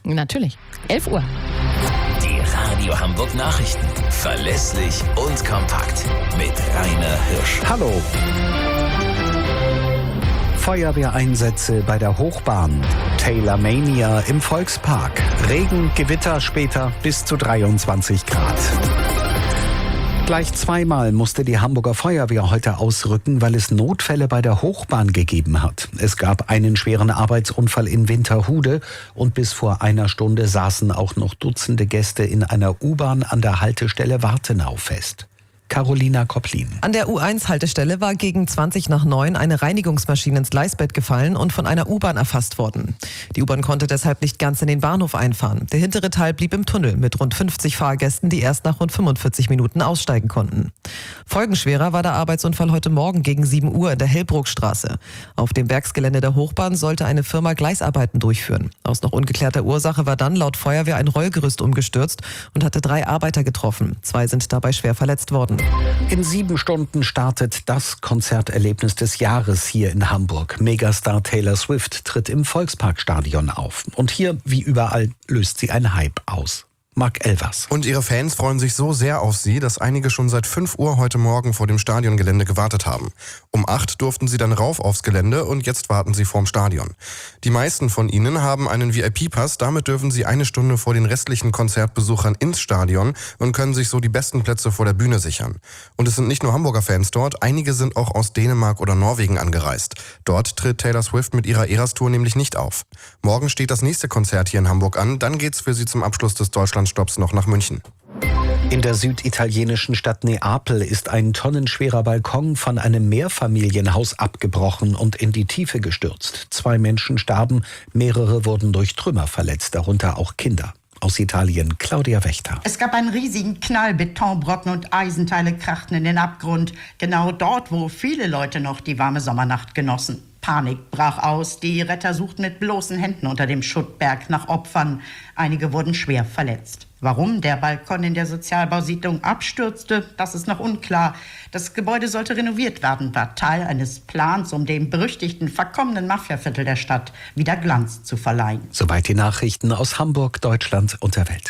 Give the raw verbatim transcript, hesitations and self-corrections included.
Natürlich. elf Uhr. Die Radio Hamburg Nachrichten. Verlässlich und kompakt. Mit Rainer Hirsch. Hallo. Feuerwehreinsätze bei der Hochbahn. Taylormania im Volkspark. Regen, Gewitter später bis zu dreiundzwanzig Grad. Gleich zweimal musste die Hamburger Feuerwehr heute ausrücken, weil es Notfälle bei der Hochbahn gegeben hat. Es gab einen schweren Arbeitsunfall in Winterhude und bis vor einer Stunde saßen auch noch Dutzende Gäste in einer U-Bahn an der Haltestelle Wartenau fest. Carolina Kopplin. An der U eins Haltestelle war gegen zwanzig nach neun eine Reinigungsmaschine ins Gleisbett gefallen und von einer U-Bahn erfasst worden. Die U-Bahn konnte deshalb nicht ganz in den Bahnhof einfahren. Der hintere Teil blieb im Tunnel mit rund fünfzig Fahrgästen, die erst nach rund fünfundvierzig Minuten aussteigen konnten. Folgenschwerer war der Arbeitsunfall heute Morgen gegen sieben Uhr in der Hellbruckstraße. Auf dem Werksgelände der Hochbahn sollte eine Firma Gleisarbeiten durchführen. Aus noch ungeklärter Ursache war dann laut Feuerwehr ein Rollgerüst umgestürzt und hatte drei Arbeiter getroffen. Zwei sind dabei schwer verletzt worden. In sieben Stunden startet das Konzerterlebnis des Jahres hier in Hamburg. Megastar Taylor Swift tritt im Volksparkstadion auf. Und hier, wie überall, löst sie ein Hype aus. Marc Elvers. Und ihre Fans freuen sich so sehr auf sie, dass einige schon seit fünf Uhr heute Morgen vor dem Stadiongelände gewartet haben. Um acht durften sie dann rauf aufs Gelände und jetzt warten sie vorm Stadion. Die meisten von ihnen haben einen V I P-Pass, damit dürfen sie eine Stunde vor den restlichen Konzertbesuchern ins Stadion und können sich so die besten Plätze vor der Bühne sichern. Und es sind nicht nur Hamburger Fans dort, einige sind auch aus Dänemark oder Norwegen angereist. Dort tritt Taylor Swift mit ihrer Eras-Tour nämlich nicht auf. Morgen steht das nächste Konzert hier in Hamburg an, dann geht's für sie zum Abschluss des Deutschland Stopps noch nach München. In der süditalienischen Stadt Neapel ist ein tonnenschwerer Balkon von einem Mehrfamilienhaus abgebrochen und in die Tiefe gestürzt. Zwei Menschen starben, mehrere wurden durch Trümmer verletzt, darunter auch Kinder. Aus Italien, Claudia Wächter. Es gab einen riesigen Knall, Betonbrocken und Eisenteile krachten in den Abgrund. Genau dort, wo viele Leute noch die warme Sommernacht genossen. Panik brach aus. Die Retter suchten mit bloßen Händen unter dem Schuttberg nach Opfern. Einige wurden schwer verletzt. Warum der Balkon in der Sozialbausiedlung abstürzte, das ist noch unklar. Das Gebäude sollte renoviert werden, war Teil eines Plans, um dem berüchtigten, verkommenen Mafiaviertel der Stadt wieder Glanz zu verleihen. Soweit die Nachrichten aus Hamburg, Deutschland und der Welt.